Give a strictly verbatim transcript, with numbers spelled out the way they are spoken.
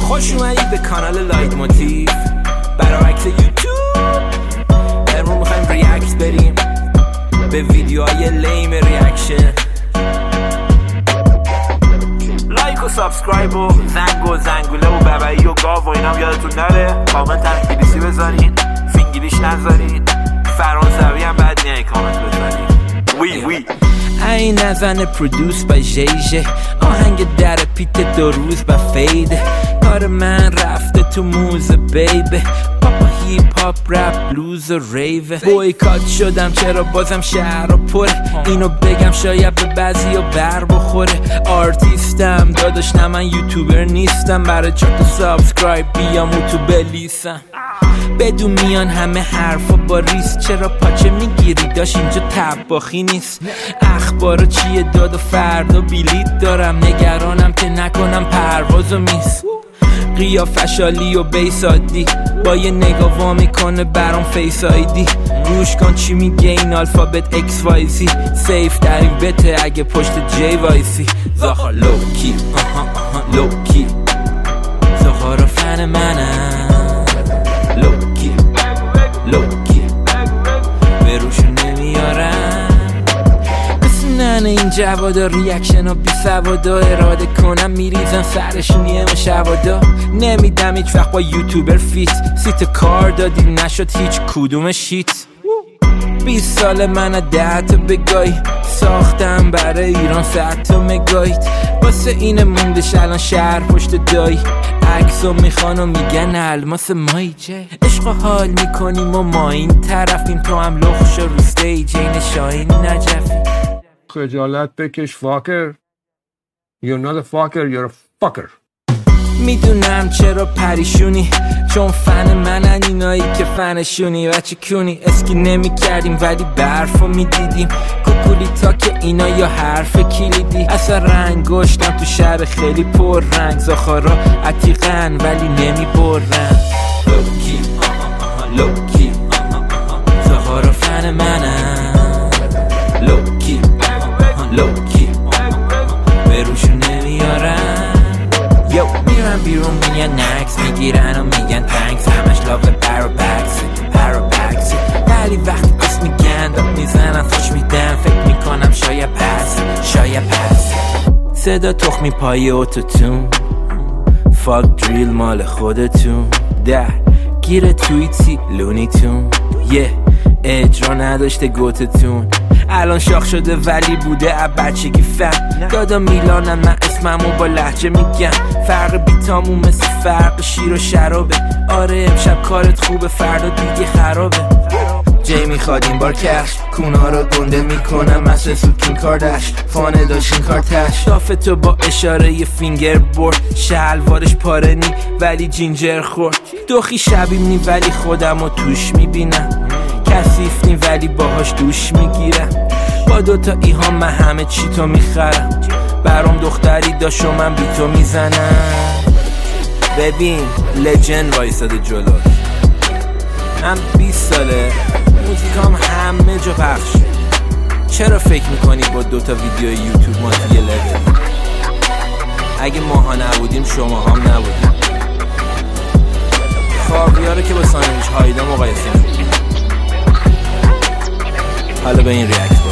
خوش اومدید به کانال لایت موتیف برعکس یوتیوب. امروز میخوایم ریاکت بریم به ویدیوهای لیم ریاکشن. لایک و سابسکرایب و زنگ و زنگوله و ببعی و گاو و اینام یادتون نره. کامنت هم انگلیسی بذارین، فینگلیش نذارین، فرانسوی هم بد نیه کامنت بذارین. وی وی این نزنه پرودوس با جیجه، آهنگ در پیت دو روز با فیده. کار من رفته تو موزه بیبه، پاپا هیپ هاپ رپ بلوز و ریوه. بویکات شدم چرا بازم شهر و پره، اینو بگم شاید به بعضی و بر بخوره. آرتیستم داداش نه من یوتیوبر نیستم، برای چهار تا سابسکرایب بیام و تو بلیسم. بدون میان همه حرفا با ریس، چرا پاچه میگیری داشت اینجا تباخی نیست. اخبارو چیه داد و فردا بیلیت دارم، نگرانم که نکنم پروازو میس. قیافش عالی و بیسادی با یه نگاه وا میکنه برام فیس آیدی. گوش کن چی میگه این الفابت اکس وای زی، سیف در این بته اگه پشت جی وایسی. زاخا لوکی آها آها لوکی، زاخا را فن منم لوکی لوکی، به روشو نمیارم. بسنن این جوادا ریاکشن و بی سوادا، اراده کنم میریزم سرشون یه مشوادا. نمیدم هیچ وقت با یوتیوبر فیت، سیت کار دادی نشد هیچ کدوم شیت. بیست سال من ده تا بگای ساختم برای ایران صد تا مگایت. واسه این موندش الان شهر پشت دایی، عکسو میخوان و میگن الماس مایی. چه عشق و حال میکنیم و ما این طرفیم، تو هم لخش رو ستیج این شاهین نجفی. خجالت بکش فاکر. You're not a fucker, you're a fucker. میدونم چرا پریشونی، چون فن منن اینایی که فنشونی. بچه کونی اسکی نمی کردیم ولی برفو میدیدیم، کوکولی تا که اینا یا حرف کلیدی. اصلا رنگ گشتم تو شهر خیلی پر رنگ، زاخارا عتیقن ولی نمی برن. لوکی آها آها لوکی آها آها، زاخارا فن منن لوکی آها آها لوکی به روشو نمیارن. یو میرن بیرون میگن نکس میگیرن و میگن تنکس، همش لاف پرو بکس پرو بکس، ولی وقتی کس میگن داد میزنن خوش میدن. فکر میکنم شاید پس شاید پس صدا تخمی پای اوتوتون، فاک دریل مال خودتون، در گیر توییتی لونیتون، یه اجرا نداشته گوتتون. الان شاخ شده ولی بوده از بچگی فهم. دادا میلانم من اسممو با لهجه میگم، فرق بیتامو مثل فرق شیر و شرابه. آره امشب کارت خوبه فردا دیگه خرابه. جی میخواد این بار کش کونا رو گنده میکنم مثل سوکین کاردش، فانه داشتین کارتش. دافه تو با اشاره ی فینگر بورد، شلوارش پاره نی ولی جینجر خورد. دوخی شبیم نی ولی خودم رو توش میبینم، کثیف نی ولی باهاش دوش میگیرم. با دوتا ایهام من همه چی تو میخرم، برام دختری داشت و من بی تو میزنم. ببین لجن وایساده جلو، هم بیست ساله موزیکام همه جا پخش. چرا فکر میکنی با دوتا ویدیو یوتیوب ما توی لول؟ اگه ماها نبودیم شما هم نبودیم. خاویا رو که با ساندویچ هایدا مقایسه میکنیم. حالا به این ریاکت